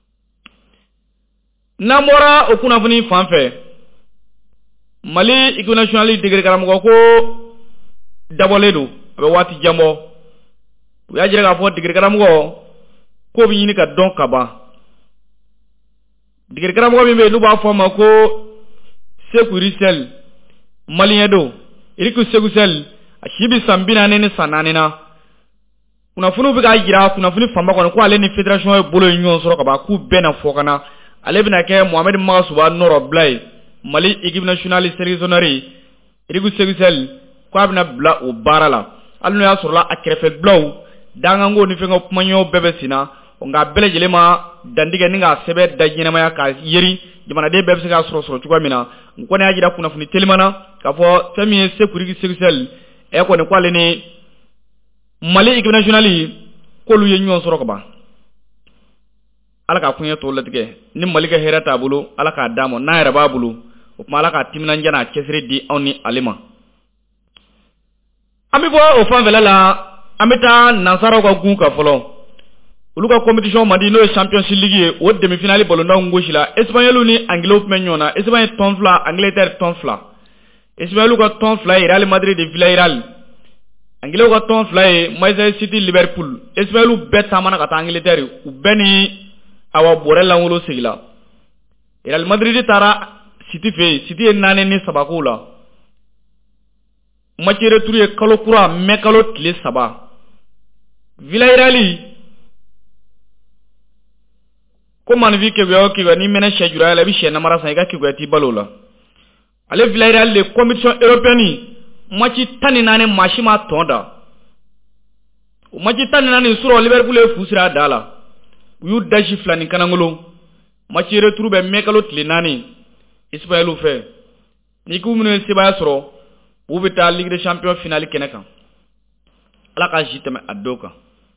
Speaker 3: namora okuna funi fanfe Mali équipe nationale de Karamoko ko daboledo abe wati jambo ya jira ka fo de Karamoko ko bi ni ka don kaba de Karamoko mi be lu ba fo ma ko Sekurisel Malien do iriku Sekusel ashibi sambina nene sananina kuna funu bi ka jira kuna funu famba ko ale ni fédération e bolo union soro kaba ku bena fokana ale bina ke Mohamed Masuba Noro Blay Mali équipe nationale sélectionneur iriku Sekusel ko abina bla o barala alno ya surla akrefe blow danga ngo ni fengo kumanyo bebe sina nga bele jelema dandige ninga sebe dajina maya ka yeri jamana de bebe sika soro soro chukwa mina ko ne ajira kuna funi telimana ka fo fami security sexuel e ko ne kwale ni mali équipe nationale ko lu yenyo soro ko ba ala ka kunya to latige ni mali ka herata bulu ala ka damo na yara babulu o mala ka timna njana kesri di oni alima ami bo o fan velala amita nansaro ko gun ka folo uluka competition madi no Champions League o demi finale bolo na ngoshi la Espagnol ni Anglo menyona Espagne tonfla Angleterre tonfla Espagnol ko tonfla Real Madrid de Villarreal Anglo ko tonfla Manchester City Liverpool Espagnol beta mana ka Angleterre u beni awa borella ngolo sigla Real Madrid tara City fe City nane ni sabakula machere turiye kalo kura mekalo tile saba Villarreal ko man vi ke yo ki ni mena shejura la bi shena mara sa ga ki gwati balola ale Villarreal le competition européenne machi tani nane mashima tonda o machi tani nane suro Liverpool e fusira dala yu dashi flani kanangolo machi retour be mekalo tile nane Ismaël fe ni ku munu se ba soro u bita Ligue des Champions finale keneka ala ka jiteme adoka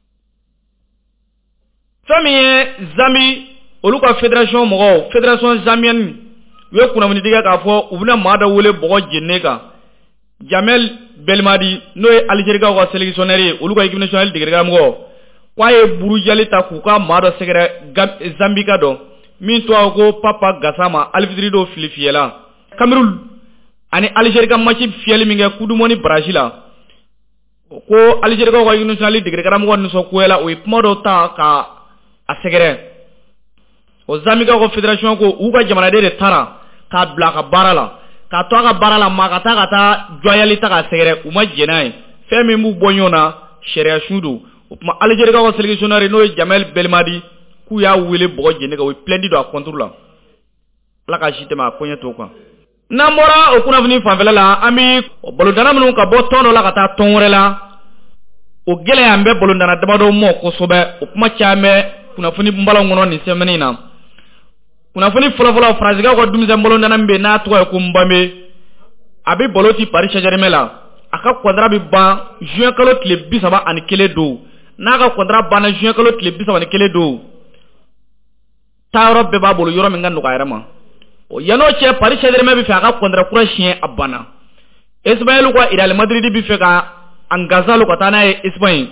Speaker 3: famille zami oluka fédération mo fédération zamienne we kuna muni diga ka fo ubuna mada wole bogo jeneka Jamel Belmadi no e Algérie ka ko sélectionnaire oluka équipe nationale diga mo kwaye buru jalita kuka mada segere Zambika do min to ko Papa Gassama Alfidri do Filifiela Cameroun ani Algérie ka match fiel mi nga kudumoni Brazila ko Algérie ko ko équipe nationale diga mo no so ko ela o ipmodo ta ka asegere o Zambika ko fédération ko uga jamana de tara ka bla ka barala ka to ka barala ma ka ta ka ta joyali ta ka segere uma jenai femi mu bonyona sheria shudu ma Algérie ko sélectionneur no Jamel Belmadi ku ya wele bo jene ka we plendi do a contrôle la ka jitema konya to ko na mora o kuna vini fanvela la ami o bolondana munu ka bo tono la ka ta tonrela o gele ambe bolondana dabado mo ko sobe o kuma chame kuna funi mbalo ngono ni semenina kuna funi fola fola phrase ga ko dumze bolondana mbe na to ko mbame abi boloti Paris Saint-Germain la aka contrat bi ba juin kalo tile bisaba ani kele do na ka contrat ba na juin kalo tile bisaba ani kele do tawro be ba bolo yoro mi ngando ka yarama o yano che Paris Saint-Germain bi fa aka contrat kura chien abana Ismaël ko Real Madrid bi fa ka angazalo ko tana e Espagne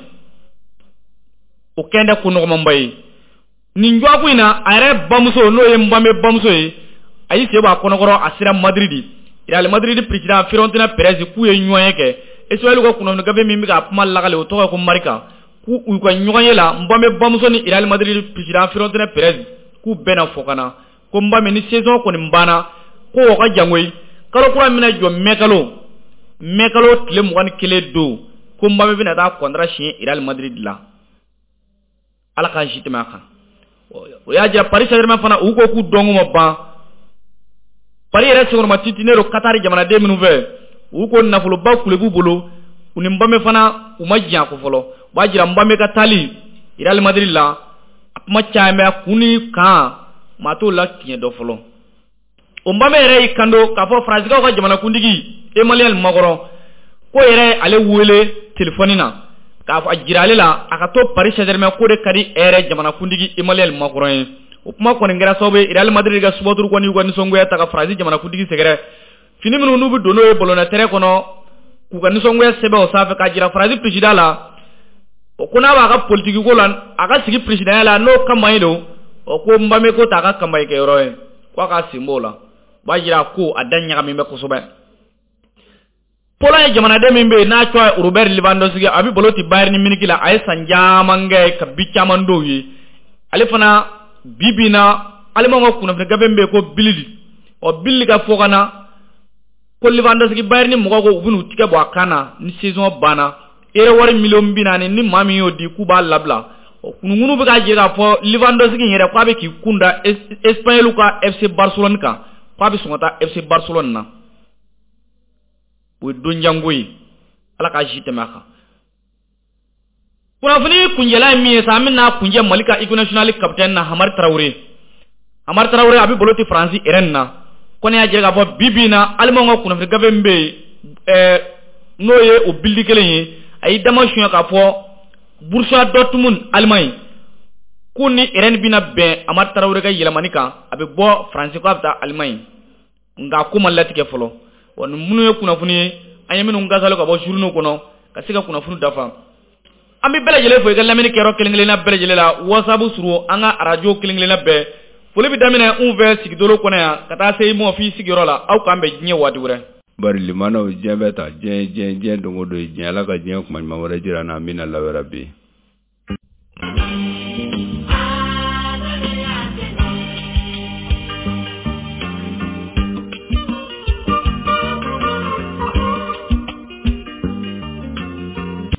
Speaker 3: o kende kuno mbay ni njwa ku ina are bamso no e mbame bamso e ayi se ba kono goro asira Madrid Real Madrid président Florentino Perez ku e nyoye ke Ismaël ko kuno ngabe mi mi ka mal lagale o to ko marika ku u ko nyoye la mbame bamso ni Real Madrid président Florentino Perez ku bena fokana ko mbame ni saison ko ni mbana ko ko jangoy kalo ko amina jo mekalo mekalo tile mo kan kele do ko mbame bina ta contrat chien Real Madrid la ala ka jitema ka o ya ja Paris Saint-Germain fana u ko ku dongo mo ba Paris reste sur ma titinero Qatar jamana de minouve u ko nafulo ba kulebu bolo uni mbame fana u majja ko folo ba jira mbame ka tali Real Madrid la ma chaame kuni ka mato la tiye do folo o mbame re kando ka fo France ka ko jamana kundigi Emmanuel Macron ko ere ale wele telefonina ka fa jirale la aka to Paris Saint-Germain ko de kadi ere jamana kundigi Emmanuel Macron o kuma ko ngara sobe Real Madrid ga subotur ko ni ko ni songo ya ta ka France jamana kundigi segere fini minu nubu dono e bolona tere kono ku ga ni songo ya sebe o safa ka jira France président la o kuna ba ka politique ko lan aka sigi président la no campagne do o ko mbame ko ta ka campagne ke roe ko ka simbola ba jira ko adanya mi me ko sobe Pola jamana de mimbe na chwa Robert Lewandowski abi boloti Bayern Munich la ay sanja mangay ka bicamando yi alifana bibina alima ngo kuna gabembe ko bilili o billi ka fogana ko Lewandowski Bayern mo ko ubunu tike bo akana ni saison bana ere war million binani ni mami yo di kuba labla o kunu be ka jira fo Lewandowski yere ko abe ki kunda Espagne ka F C Barcelone ka ko abe songata F C Barcelone na we do njangoyi ala ka jite maka kunafuni kunjela mi sa minna kunje malika international captain na Hamar Traoré Hamar Traoré abi boloti France iren na kone ya jega fo bibina almongo kunafuni gavembe eh noye o bildi kelen ay dama shunya ka fo Borussia Dortmund Allemagne kuni iren bina be Hamar Traoré ga yelamanika abi bo France ko abta Allemagne nga kuma latike folo won munu ye kunafuni anyaminu ngazalo ka bo journaux kono ka siga kunafuni dafa ambi bele jele fo ga lamini kero kelingele na bele jele la WhatsApp suru anga radio kelingele na be fole bi damina un ver sigidolo kono ya kata sey mo fi sigiro la aw kambe nye wadi wure
Speaker 2: bari limana o jembe ta jen jen jen dongo do jen ala ka jen kuma ma wara jira na mina la wara bi